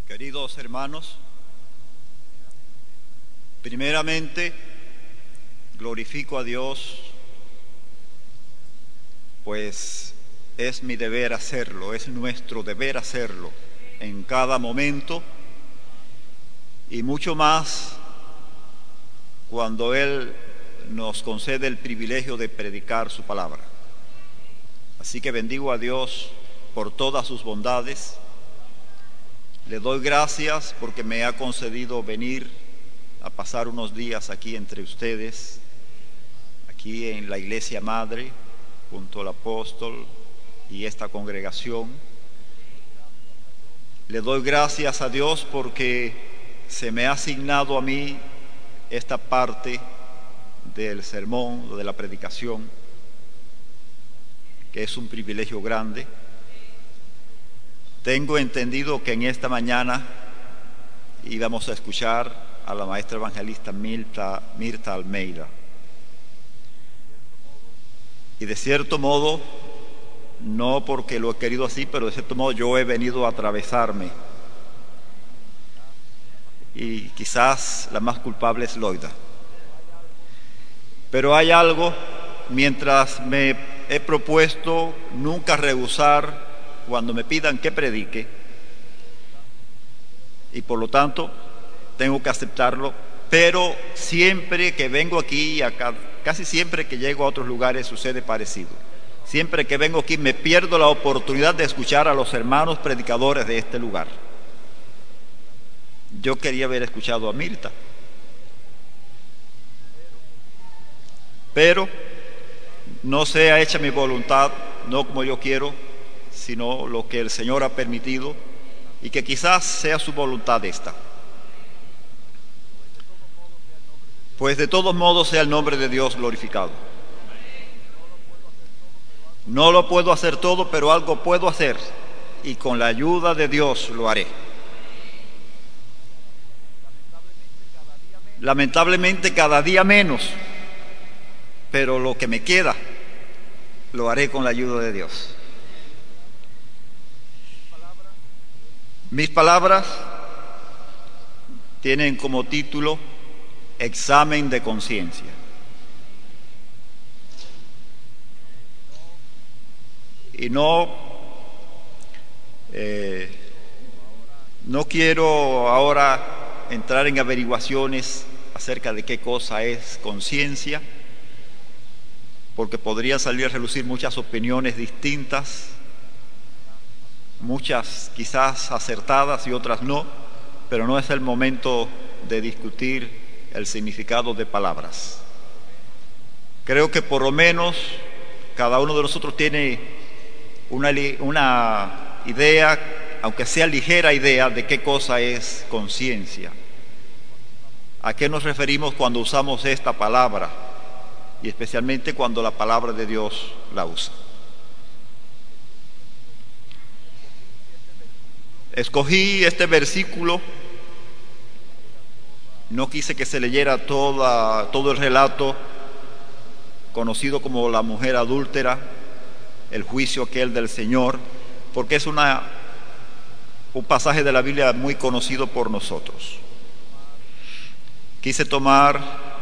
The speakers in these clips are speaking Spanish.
Queridos hermanos, primeramente glorifico a Dios, pues es mi deber hacerlo, es nuestro deber hacerlo en cada momento y mucho más cuando Él nos concede el privilegio de predicar su palabra. Así que bendigo a Dios por todas sus bondades. Le doy gracias porque me ha concedido venir a pasar unos días aquí entre ustedes, aquí en la Iglesia Madre, junto al apóstol y esta congregación. Le doy gracias a Dios porque se me ha asignado a mí esta parte del sermón, de la predicación, que es un privilegio grande. Tengo entendido que en esta mañana íbamos a escuchar a la maestra evangelista Mirta Almeida. Y de cierto modo, no porque lo he querido así, pero de cierto modo yo he venido a atravesarme. Y quizás la más culpable es Loida. Pero hay algo, mientras me he propuesto nunca rehusar cuando me pidan que predique, y por lo tanto tengo que aceptarlo, pero siempre que vengo aquí, casi siempre que llego a otros lugares sucede parecido. Siempre que vengo aquí me pierdo la oportunidad de escuchar a los hermanos predicadores de este lugar. Yo quería haber escuchado a Mirta, pero no sea hecha mi voluntad, no como yo quiero, sino lo que el Señor ha permitido, y que quizás sea su voluntad esta. Pues de todos modos sea el nombre de Dios glorificado. No lo puedo hacer todo, pero algo puedo hacer, y con la ayuda de Dios lo haré. Lamentablemente cada día menos, pero lo que me queda lo haré con la ayuda de Dios. Mis palabras tienen como título Examen de conciencia. Y no quiero ahora entrar en averiguaciones acerca de qué cosa es conciencia, porque podría salir a relucir muchas opiniones distintas, muchas quizás acertadas y otras no, pero no es el momento de discutir el significado de palabras. Creo que por lo menos cada uno de nosotros tiene una idea, aunque sea ligera idea, de qué cosa es conciencia. ¿A qué nos referimos cuando usamos esta palabra? Y especialmente cuando la palabra de Dios la usa. Escogí este versículo, no quise que se leyera todo el relato conocido como la mujer adúltera, el juicio aquel del Señor, porque es un pasaje de la Biblia muy conocido por nosotros. Quise tomar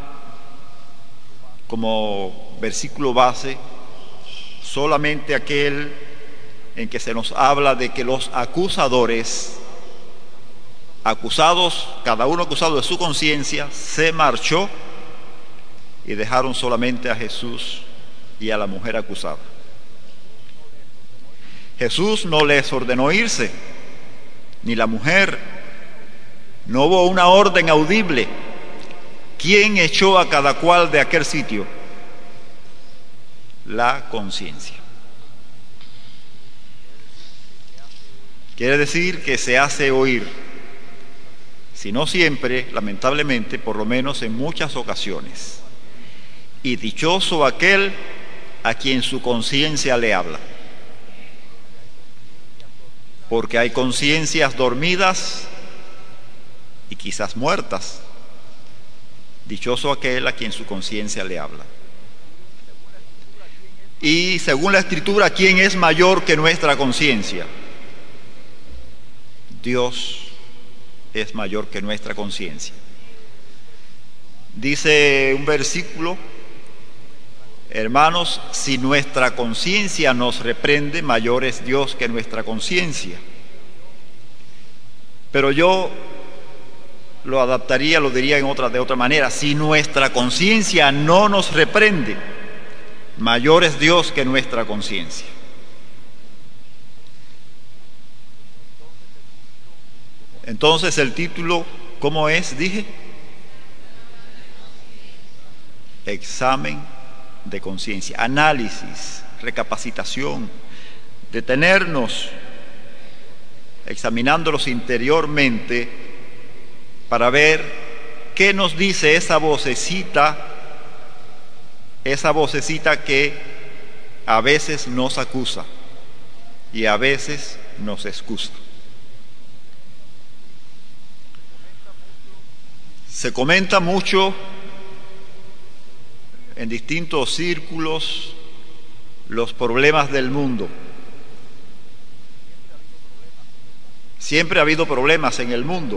como versículo base solamente aquel en que se nos habla de que los acusadores, acusados, cada uno acusado de su conciencia, se marchó y dejaron solamente a Jesús y a la mujer acusada. Jesús no les ordenó irse, ni la mujer. No hubo una orden audible. ¿Quién echó a cada cual de aquel sitio? La conciencia. Quiere decir que se hace oír, si no siempre, lamentablemente, por lo menos en muchas ocasiones. Y dichoso aquel a quien su conciencia le habla. Porque hay conciencias dormidas y quizás muertas. Dichoso aquel a quien su conciencia le habla. Y según la Escritura, ¿quién es mayor que nuestra conciencia? Dios es mayor que nuestra conciencia. Dice un versículo: hermanos, si nuestra conciencia nos reprende, mayor es Dios que nuestra conciencia. Pero yo lo adaptaría, lo diría de otra manera: si nuestra conciencia no nos reprende, mayor es Dios que nuestra conciencia. Entonces el título, ¿cómo es? Dije, examen de conciencia, análisis, recapacitación, detenernos, examinándolos interiormente para ver qué nos dice esa vocecita que a veces nos acusa y a veces nos excusa. Se comenta mucho en distintos círculos los problemas del mundo. Siempre ha habido problemas en el mundo,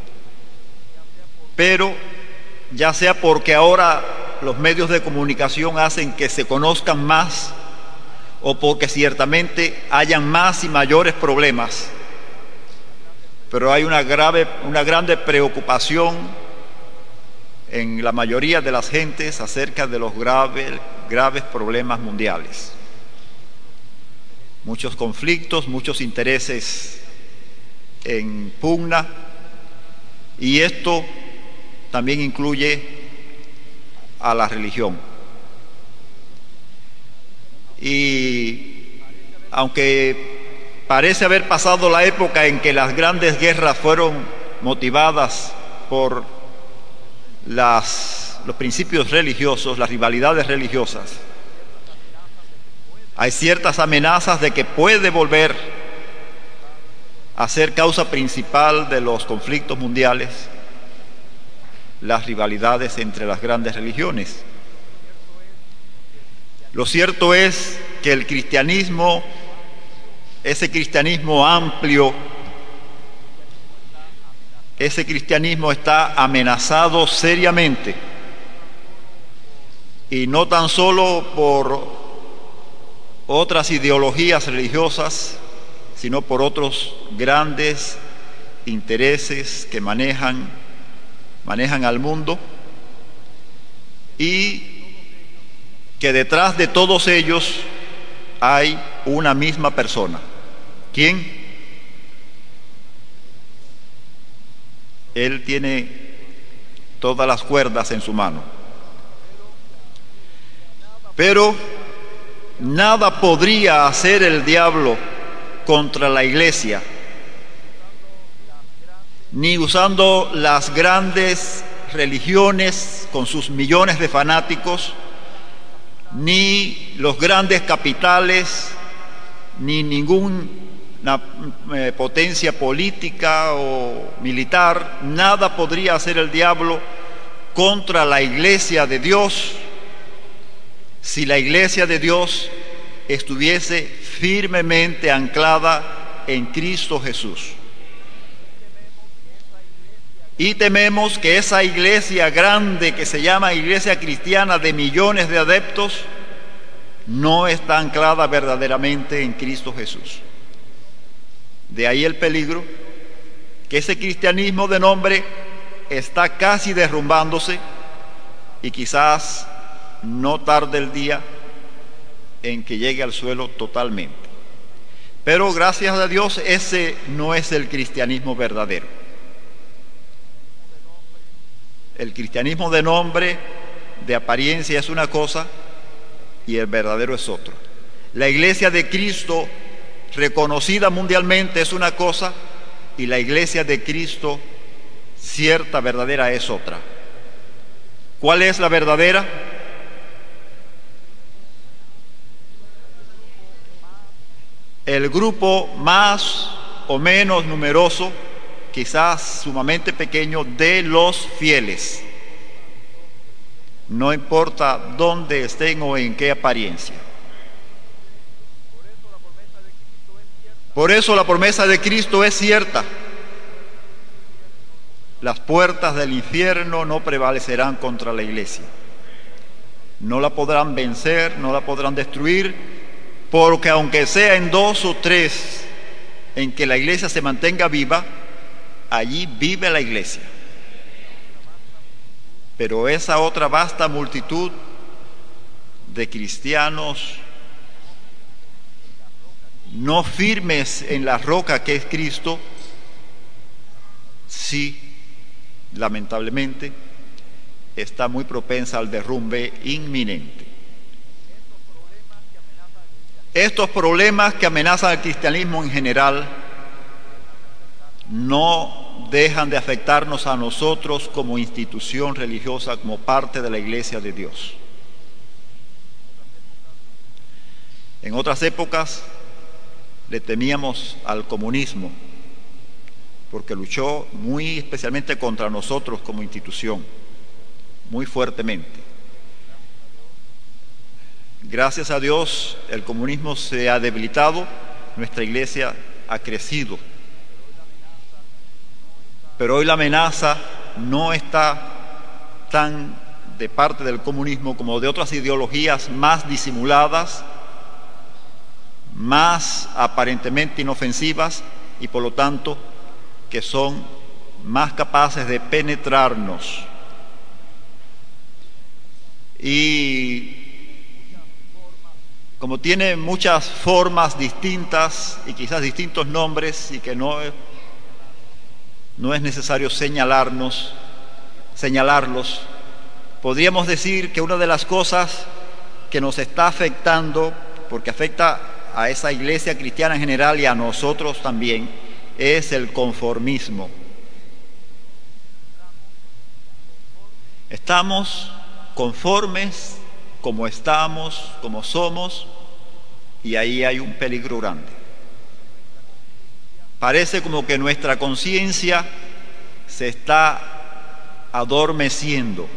pero ya sea porque ahora los medios de comunicación hacen que se conozcan más, o porque ciertamente hayan más y mayores problemas, pero hay una grande preocupación en la mayoría de las gentes acerca de los graves problemas mundiales. Muchos conflictos, muchos intereses en pugna, y esto también incluye a la religión. Y aunque parece haber pasado la época en que las grandes guerras fueron motivadas por los principios religiosos, las rivalidades religiosas, hay ciertas amenazas de que puede volver a ser causa principal de los conflictos mundiales las rivalidades entre las grandes religiones. Lo cierto es que el cristianismo, ese cristianismo amplio, ese cristianismo está amenazado seriamente, y no tan solo por otras ideologías religiosas, sino por otros grandes intereses que manejan al mundo, y que detrás de todos ellos hay una misma persona. ¿Quién? Él tiene todas las cuerdas en su mano. Pero nada podría hacer el diablo contra la iglesia, ni usando las grandes religiones con sus millones de fanáticos, ni los grandes capitales, ni ninguna potencia política o militar. Nada podría hacer el diablo contra la iglesia de Dios si la iglesia de Dios estuviese firmemente anclada en Cristo Jesús. Y tememos que esa iglesia grande que se llama iglesia cristiana de millones de adeptos no está anclada verdaderamente en Cristo Jesús. De ahí el peligro, que ese cristianismo de nombre está casi derrumbándose, y quizás no tarde el día en que llegue al suelo totalmente. Pero gracias a Dios, ese no es el cristianismo verdadero. El cristianismo de nombre, de apariencia, es una cosa y el verdadero es otro. La iglesia de Cristo, reconocida mundialmente, es una cosa, y la iglesia de Cristo, cierta, verdadera, es otra. ¿Cuál es la verdadera? El grupo más o menos numeroso, quizás sumamente pequeño, de los fieles, no importa dónde estén o en qué apariencia. Por eso la promesa de Cristo es cierta. las puertas del infierno no prevalecerán contra la iglesia. No la podrán vencer, no la podrán destruir, porque aunque sea en 2 o 3 en que la iglesia se mantenga viva, allí vive la iglesia. Pero esa otra vasta multitud de cristianos no firmes en la roca que es Cristo, sí, lamentablemente, está muy propensa al derrumbe inminente. Estos problemas que amenazan al cristianismo en general no dejan de afectarnos a nosotros como institución religiosa, como parte de la Iglesia de Dios. En otras épocas le temíamos al comunismo, porque luchó muy especialmente contra nosotros como institución, muy fuertemente. Gracias a Dios, el comunismo se ha debilitado, nuestra iglesia ha crecido. Pero hoy la amenaza no está tan de parte del comunismo como de otras ideologías más disimuladas, más aparentemente inofensivas y por lo tanto que son más capaces de penetrarnos. Y como tiene muchas formas distintas y quizás distintos nombres y que no es necesario señalarlos, podríamos decir que una de las cosas que nos está afectando, porque afecta a esa iglesia cristiana en general y a nosotros también, es el conformismo. Estamos conformes como estamos, como somos, y ahí hay un peligro grande. Parece como que nuestra conciencia se está adormeciendo.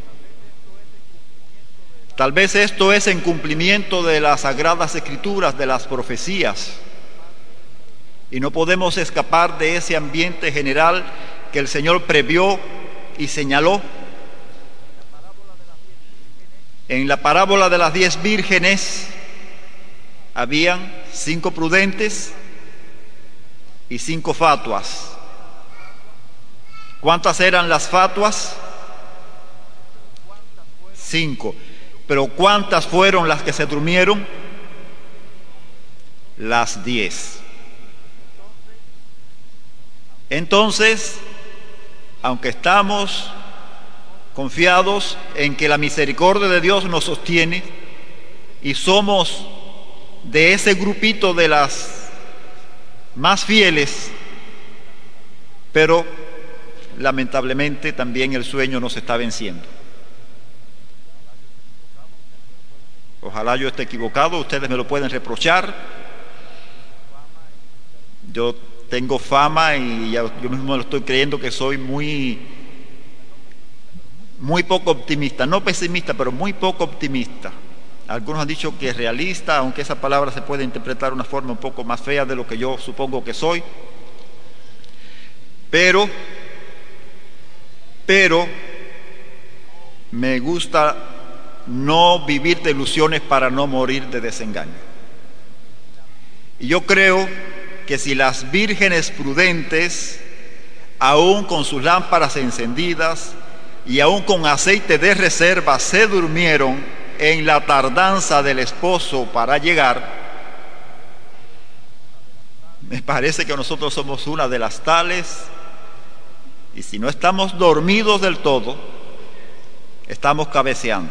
Tal vez esto es en cumplimiento de las Sagradas Escrituras, de las profecías, y no podemos escapar de ese ambiente general que el Señor previó y señaló. En la parábola de las 10 vírgenes habían 5 prudentes y 5 fatuas. ¿Cuántas eran las fatuas? 5. Pero ¿cuántas fueron las que se durmieron? Las 10. Entonces, aunque estamos confiados en que la misericordia de Dios nos sostiene y somos de ese grupito de las más fieles, pero lamentablemente también el sueño nos está venciendo. Ojalá yo esté equivocado, ustedes me lo pueden reprochar. Yo tengo fama y yo mismo lo estoy creyendo que soy muy poco optimista, no pesimista, pero muy poco optimista. Algunos han dicho que es realista, aunque esa palabra se puede interpretar de una forma un poco más fea de lo que yo supongo que soy. Pero me gusta no vivir de ilusiones para no morir de desengaño. Y yo creo que si las vírgenes prudentes, aún con sus lámparas encendidas y aún con aceite de reserva, se durmieron en la tardanza del esposo para llegar, me parece que nosotros somos una de las tales, y si no estamos dormidos del todo, estamos cabeceando.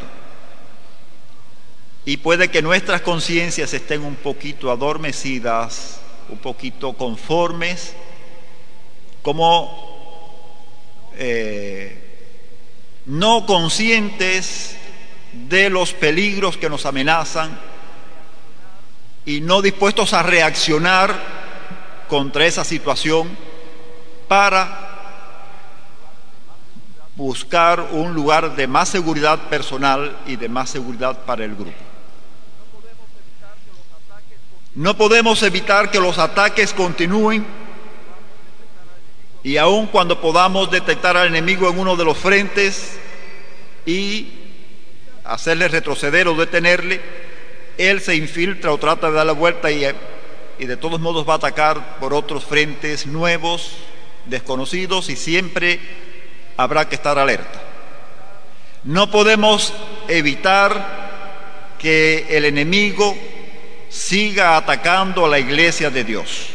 Y puede que nuestras conciencias estén un poquito adormecidas, un poquito conformes, como no conscientes de los peligros que nos amenazan y no dispuestos a reaccionar contra esa situación para buscar un lugar de más seguridad personal y de más seguridad para el grupo. No podemos evitar que los ataques continúen Y aun cuando podamos detectar al enemigo en uno de los frentes y hacerle retroceder o detenerle, él se infiltra o trata de dar la vuelta y de todos modos va a atacar por otros frentes nuevos, desconocidos, y siempre habrá que estar alerta. No podemos evitar que el enemigo siga atacando a la iglesia de Dios.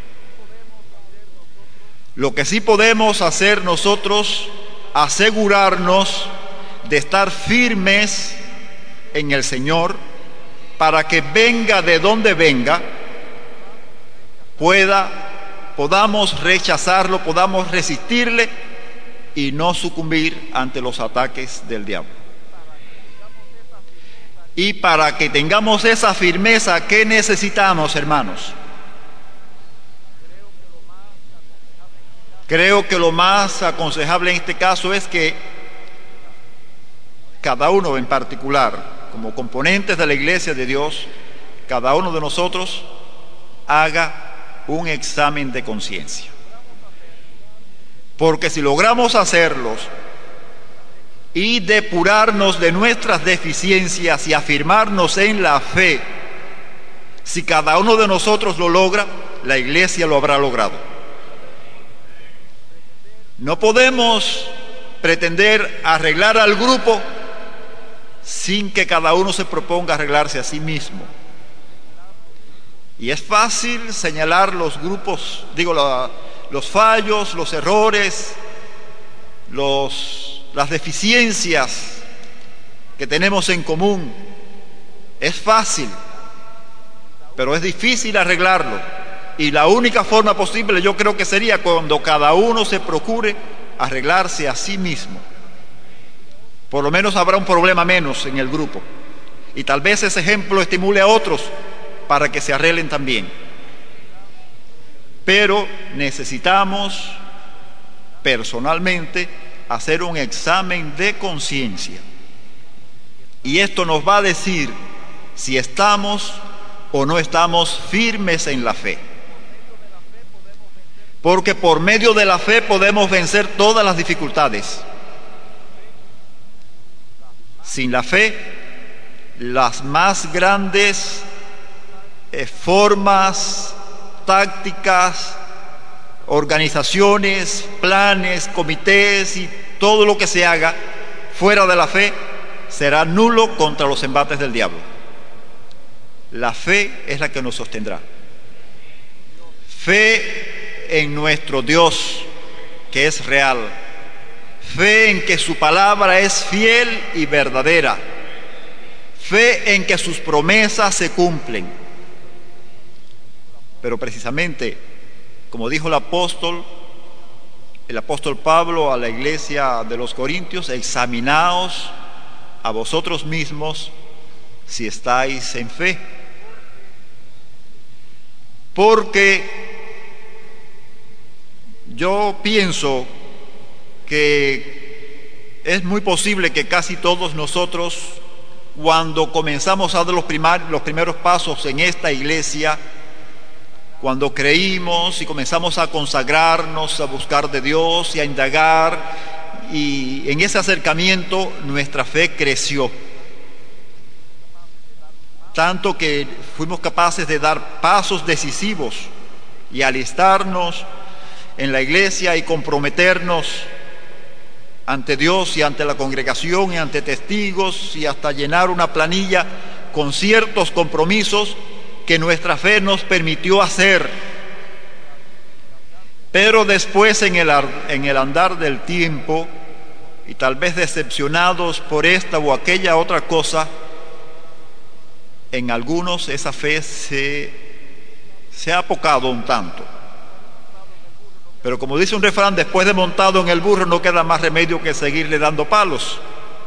Lo que sí podemos hacer nosotros, asegurarnos de estar firmes en el Señor, para que venga de donde venga, podamos rechazarlo, podamos resistirle y no sucumbir ante los ataques del diablo. Y para que tengamos esa firmeza, ¿qué necesitamos, hermanos? Creo que lo más aconsejable en este caso es que cada uno en particular, como componentes de la iglesia de Dios, cada uno de nosotros haga un examen de conciencia. Porque si logramos hacerlos y depurarnos de nuestras deficiencias y afirmarnos en la fe, si cada uno de nosotros lo logra, la iglesia lo habrá logrado. No podemos pretender arreglar al grupo sin que cada uno se proponga arreglarse a sí mismo. Y es fácil señalar los grupos, los fallos, los errores, las deficiencias que tenemos en común. Es fácil, pero es difícil arreglarlo. Y la única forma posible, yo creo que sería cuando cada uno se procure arreglarse a sí mismo. Por lo menos habrá un problema menos en el grupo. Y tal vez ese ejemplo estimule a otros para que se arreglen también. Pero necesitamos personalmente hacer un examen de conciencia. Y esto nos va a decir si estamos o no estamos firmes en la fe. Porque por medio de la fe podemos vencer todas las dificultades. Sin la fe, las más grandes formas, tácticas, organizaciones, planes, comités y todo lo que se haga fuera de la fe será nulo contra los embates del diablo. La fe es la que nos sostendrá. Fe en nuestro Dios, que es real. Fe en que su palabra es fiel y verdadera. Fe en que sus promesas se cumplen. Pero precisamente, como dijo el apóstol Pablo a la iglesia de los Corintios, examinaos a vosotros mismos si estáis en fe. Porque yo pienso que es muy posible que casi todos nosotros, cuando comenzamos a dar los primeros pasos en esta iglesia, cuando creímos y comenzamos a consagrarnos, a buscar de Dios y a indagar, y en ese acercamiento nuestra fe creció, tanto que fuimos capaces de dar pasos decisivos y alistarnos en la iglesia y comprometernos ante Dios y ante la congregación y ante testigos y hasta llenar una planilla con ciertos compromisos que nuestra fe nos permitió hacer. Pero después en el andar del tiempo, y tal vez decepcionados por esta o aquella otra cosa, en algunos esa fe se ha apocado un tanto. Pero como dice un refrán, después de montado en el burro no queda más remedio que seguirle dando palos.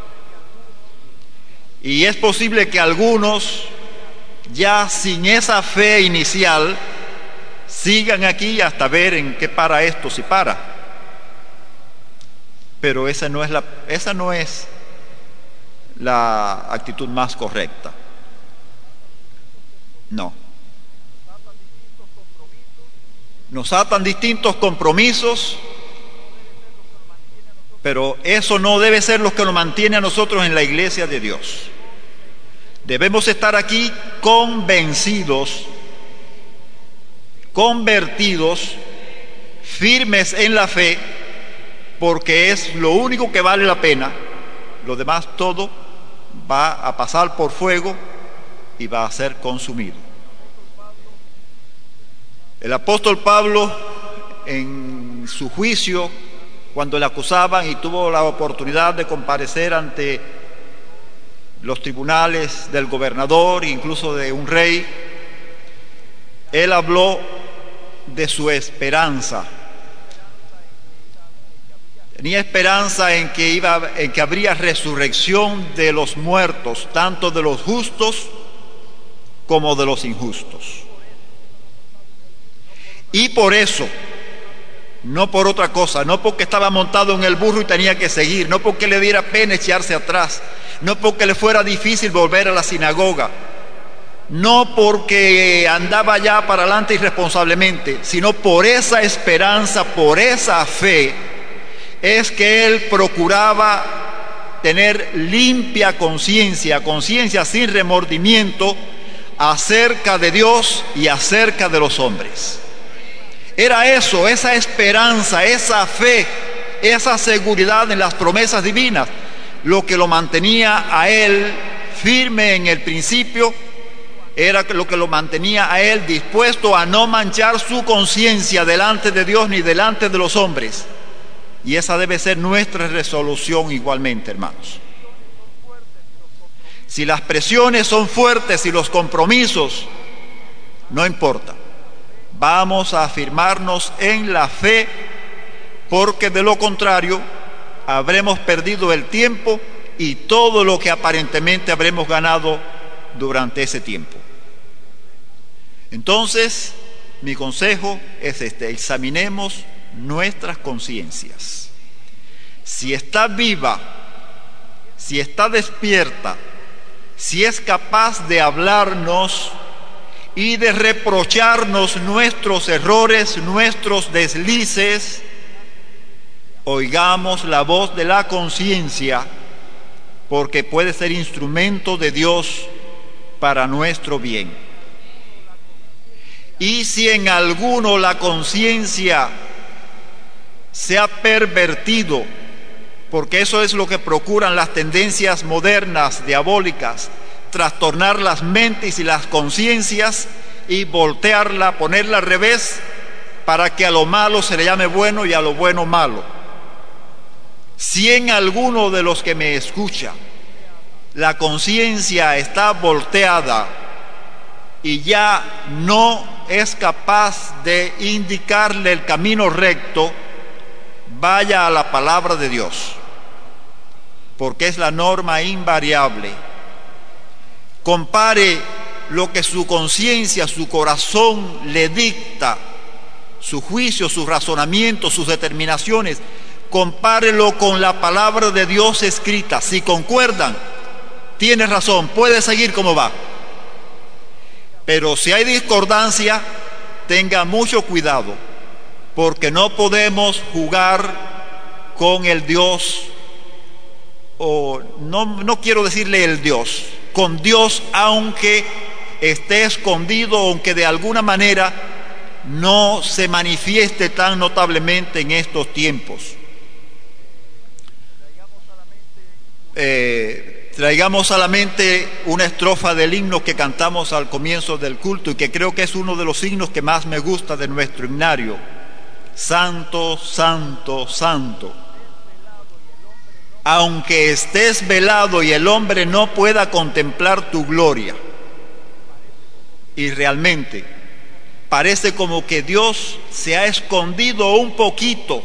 Y es posible que algunos, ya sin esa fe inicial, sigan aquí hasta ver en qué para esto, si para. Pero esa no es la actitud más correcta. No. Nos atan distintos compromisos Pero eso no debe ser lo que nos mantiene a nosotros en la iglesia de Dios. Debemos estar aquí convencidos, convertidos, firmes en la fe, porque es lo único que vale la pena. Lo demás todo va a pasar por fuego y va a ser consumido. El apóstol Pablo, en su juicio, cuando le acusaban y tuvo la oportunidad de comparecer ante los tribunales del gobernador, incluso de un rey, él habló de su esperanza. Tenía esperanza en que habría resurrección de los muertos, tanto de los justos como de los injustos. Y por eso, no por otra cosa, no porque estaba montado en el burro y tenía que seguir, no porque le diera pena echarse atrás, no porque le fuera difícil volver a la sinagoga, no porque andaba ya para adelante irresponsablemente, sino por esa esperanza, por esa fe, es que él procuraba tener limpia conciencia, conciencia sin remordimiento acerca de Dios y acerca de los hombres. Era eso, esa esperanza, esa fe, esa seguridad en las promesas divinas, lo que lo mantenía a él firme en el principio, era lo que lo mantenía a él dispuesto a no manchar su conciencia delante de Dios ni delante de los hombres. Y esa debe ser nuestra resolución igualmente, hermanos. Si las presiones son fuertes y los compromisos, no importa. Vamos a afirmarnos en la fe, porque de lo contrario habremos perdido el tiempo y todo lo que aparentemente habremos ganado durante ese tiempo. Entonces, mi consejo es examinemos nuestras conciencias. Si está viva, si está despierta, si es capaz de hablarnos y de reprocharnos nuestros errores, nuestros deslices, oigamos la voz de la conciencia, porque puede ser instrumento de Dios para nuestro bien. Y si en alguno la conciencia se ha pervertido, porque eso es lo que procuran las tendencias modernas, diabólicas, trastornar las mentes y las conciencias y voltearla, ponerla al revés, para que a lo malo se le llame bueno y a lo bueno malo. Si en alguno de los que me escucha la conciencia está volteada y ya no es capaz de indicarle el camino recto, vaya a la palabra de Dios, porque es la norma invariable. Compare lo que su conciencia, su corazón le dicta, su juicio, sus razonamientos, sus determinaciones, compárelo con la palabra de Dios escrita. Si concuerdan, tiene razón, puede seguir como va. Pero si hay discordancia, tenga mucho cuidado, porque no podemos jugar con el Dios, o no quiero decirle el Dios, con Dios, aunque esté escondido, aunque de alguna manera no se manifieste tan notablemente en estos tiempos. Traigamos a la mente una estrofa del himno que cantamos al comienzo del culto y que creo que es uno de los himnos que más me gusta de nuestro himnario. Santo, santo, santo. Aunque estés velado y el hombre no pueda contemplar tu gloria. Y realmente parece como que Dios se ha escondido un poquito.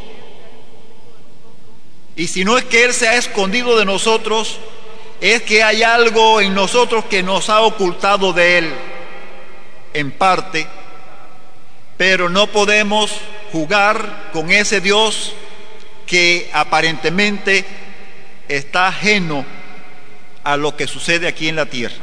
Y si no es que Él se ha escondido de nosotros, es que hay algo en nosotros que nos ha ocultado de Él, en parte, pero no podemos jugar con ese Dios que aparentemente está ajeno a lo que sucede aquí en la tierra.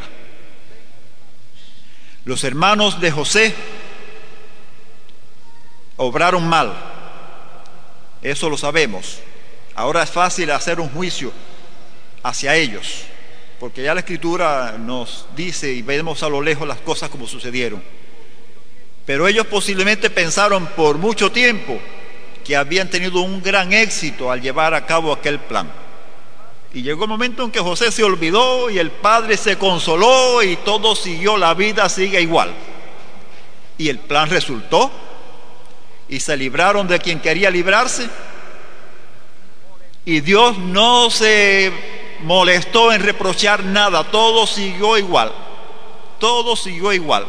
Los hermanos de José obraron mal, eso lo sabemos. Ahora es fácil hacer un juicio hacia ellos, porque ya la Escritura nos dice y vemos a lo lejos las cosas como sucedieron. Pero ellos posiblemente pensaron por mucho tiempo que habían tenido un gran éxito al llevar a cabo aquel plan. Y llegó el momento en que José se olvidó y el padre se consoló y todo siguió, la vida sigue igual. Y el plan resultó y se libraron de quien quería librarse. Y Dios no se molestó en reprochar nada, todo siguió igual. Todo siguió igual.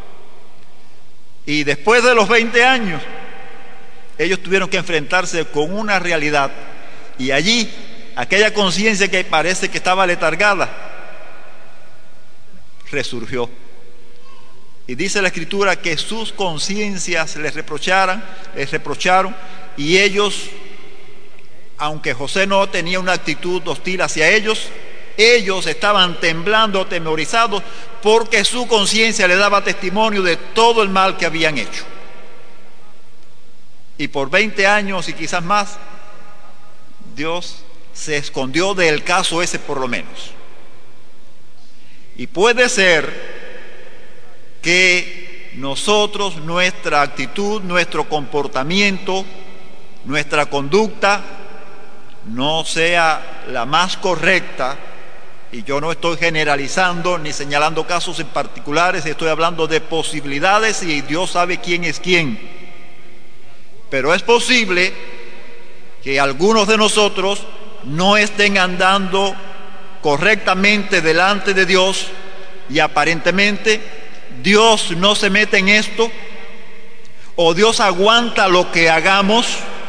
Y después de los 20 años, ellos tuvieron que enfrentarse con una realidad. Y allí, aquella conciencia que parece que estaba letargada, resurgió. Y dice la Escritura que sus conciencias les reprocharon, y ellos, aunque José no tenía una actitud hostil hacia ellos estaban temblando, atemorizados, porque su conciencia le daba testimonio de todo el mal que habían hecho. Y por 20 años y quizás más, Dios se escondió del caso ese por lo menos. Y puede ser que nosotros, nuestra actitud, nuestro comportamiento, nuestra conducta no sea la más correcta, y yo no estoy generalizando ni señalando casos en particulares, estoy hablando de posibilidades y Dios sabe quién es quién. Pero es posible que algunos de nosotros no estén andando correctamente delante de Dios y aparentemente Dios no se mete en esto, o Dios aguanta lo que hagamos.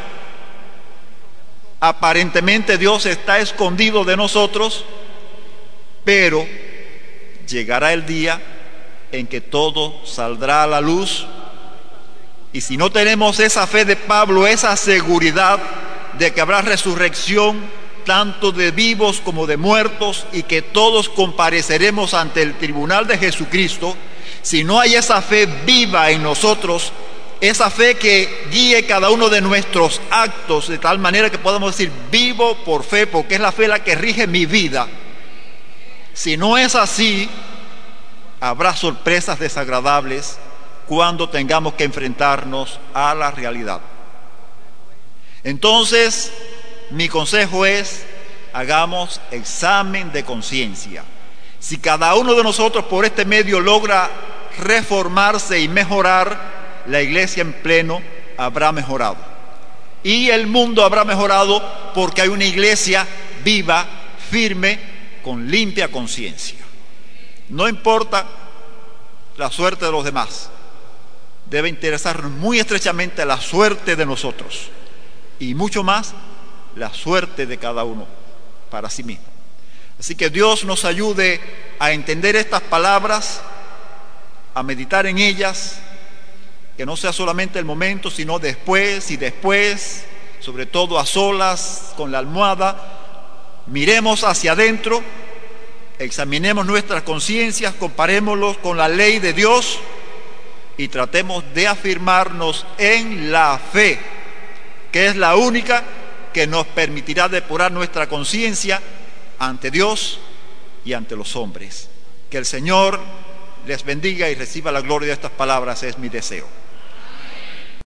Aparentemente Dios está escondido de nosotros, pero llegará el día en que todo saldrá a la luz. Y si no tenemos esa fe de Pablo, esa seguridad de que habrá resurrección tanto de vivos como de muertos, y que todos compareceremos ante el tribunal de Jesucristo, si no hay esa fe viva en nosotros, esa fe que guíe cada uno de nuestros actos, de tal manera que podamos decir vivo por fe, porque es la fe la que rige mi vida, si no es así, habrá sorpresas desagradables cuando tengamos que enfrentarnos a la realidad. Entonces, mi consejo es: hagamos examen de conciencia. Si cada uno de nosotros por este medio logra reformarse y mejorar, la iglesia en pleno habrá mejorado. Y el mundo habrá mejorado, porque hay una iglesia viva, firme, con limpia conciencia. No importa la suerte de los demás, debe interesarnos muy estrechamente la suerte de nosotros, y mucho más la suerte de cada uno para sí mismo. Así que Dios nos ayude a entender estas palabras, a meditar en ellas, que no sea solamente el momento, sino después y después, sobre todo a solas, con la almohada. Miremos hacia adentro, examinemos nuestras conciencias, comparémoslos con la ley de Dios y tratemos de afirmarnos en la fe, que es la única que nos permitirá depurar nuestra conciencia ante Dios y ante los hombres. Que el Señor les bendiga y reciba la gloria de estas palabras, es mi deseo.